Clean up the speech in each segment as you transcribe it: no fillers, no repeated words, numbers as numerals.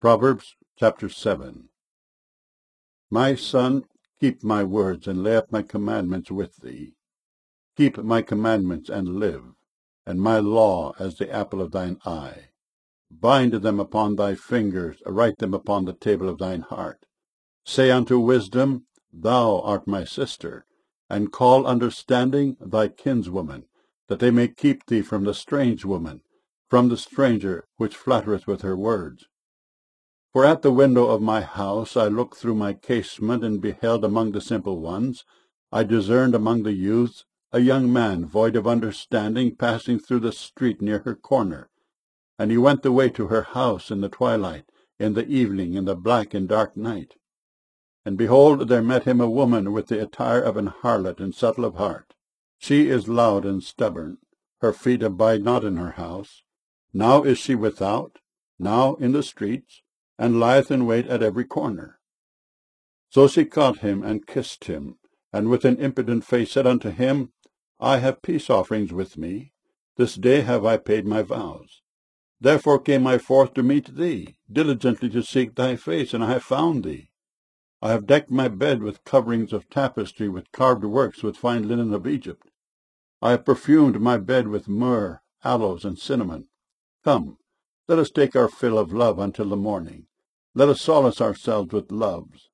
Proverbs chapter 7. My son, keep my words, and lay up my commandments with thee. Keep my commandments, and live, and my law as the apple of thine eye. Bind them upon thy fingers, write them upon the table of thine heart. Say unto wisdom, Thou art my sister, and call understanding thy kinswoman, that they may keep thee from the strange woman, from the stranger which flattereth with her words. For at the window of my house I looked through my casement, and beheld among the simple ones, I discerned among the youths, a young man void of understanding, passing through the street near her corner. And he went the way to her house in the twilight, in the evening, in the black and dark night. And behold, there met him a woman with the attire of an harlot, and subtle of heart. She is loud and stubborn, her feet abide not in her house. Now is she without, now in the streets, and lieth in wait at every corner. So she caught him, and kissed him, and with an impudent face said unto him, I have peace offerings with me, this day have I paid my vows. Therefore came I forth to meet thee, diligently to seek thy face, and I have found thee. I have decked my bed with coverings of tapestry, with carved works, with fine linen of Egypt. I have perfumed my bed with myrrh, aloes, and cinnamon. Come, let us take our fill of love until the morning. Let us solace ourselves with loves.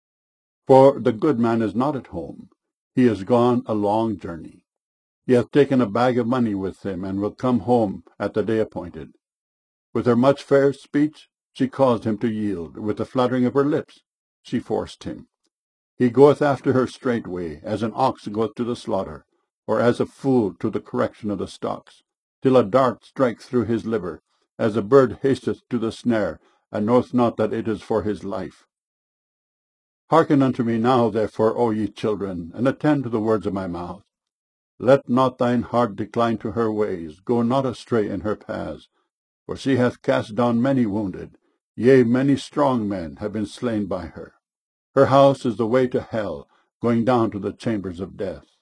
For the good man is not at home. He is gone a long journey. He hath taken a bag of money with him, and will come home at the day appointed. With her much fair speech she caused him to yield. With the fluttering of her lips she forced him. He goeth after her straightway, as an ox goeth to the slaughter, or as a fool to the correction of the stocks, till a dart strike through his liver, as a bird hasteth to the snare, and knoweth not that it is for his life. Hearken unto me now, therefore, O ye children, and attend to the words of my mouth. Let not thine heart decline to her ways, go not astray in her paths. For she hath cast down many wounded, yea, many strong men have been slain by her. Her house is the way to hell, going down to the chambers of death.